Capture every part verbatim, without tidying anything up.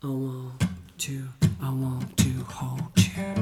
I want to, I want to hold you.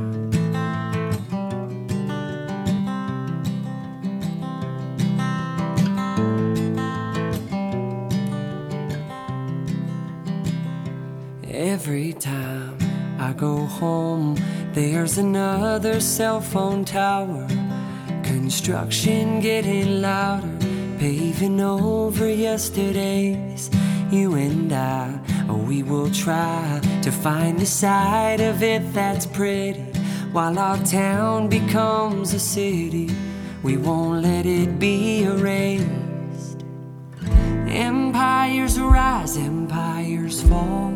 Every time I go home, there's another cell phone tower. Construction getting louder, paving over yesterday's. You and I, oh, we will try to find a side of it that's pretty. While our town becomes a city, we won't let it be erased. Empires rise, empires fall.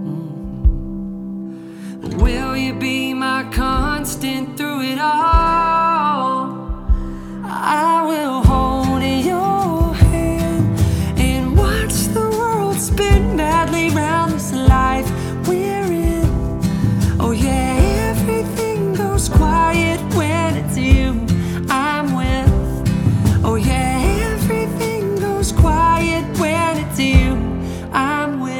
Mm. Will you be my constant through it all? I will hold your hand and watch the world spin madly round this life we're in. Oh yeah, everything goes quiet when it's you I'm with. Oh yeah, everything goes quiet when it's you I'm with.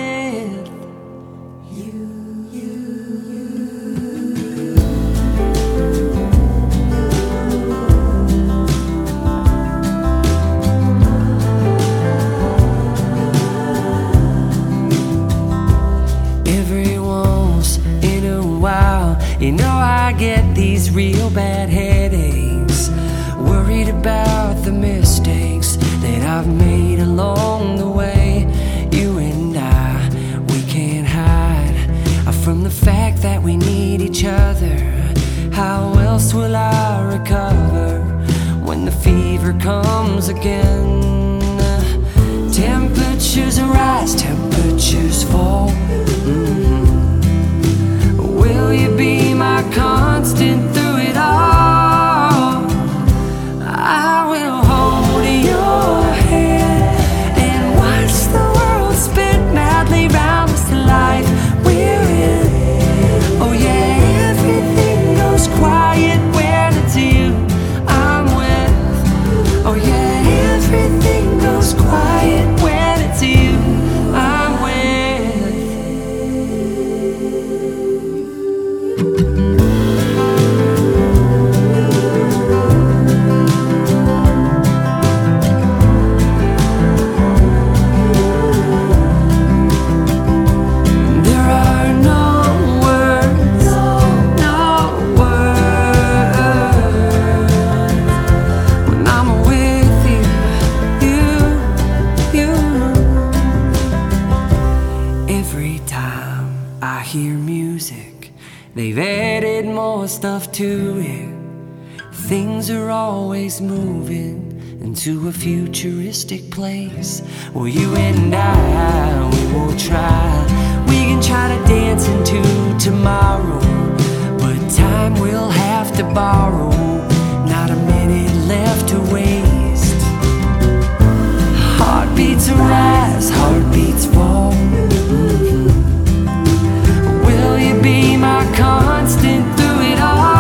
You know I get these real bad headaches, worried about the mistakes that I've made along the way. You and I, we can't hide from the fact that we need each other. How else will I recover when the fever comes again? Temperatures rise, temperatures fall. Mm-hmm. Will you be my constant through it all? I will hold your hand and watch the world spin madly round this life we're in. Oh yeah, everything goes quiet when it's you I'm with. Oh yeah, everything goes quiet when it's you I'm with. They've added more stuff to it. Things are always moving into a futuristic place. Well, you and I, we will try. We can try to dance into tomorrow, but time we'll have to borrow. Not a minute left to waste. Heartbeats rise, heartbeats fall. Mm-hmm. Will you be my constant through it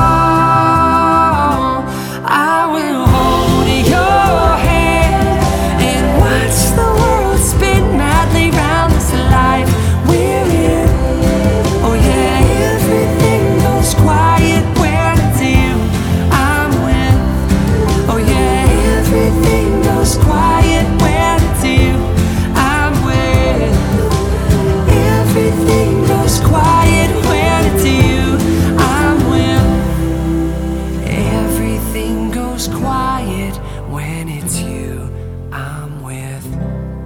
all? I will hold your hand and watch the world spin madly round this life we're in. Oh yeah, everything goes quiet when it's you I'm with. Oh yeah, everything goes quiet when it's you I'm with. Everything goes quiet when it's you I'm with. Everything goes quiet when it's you I'm with.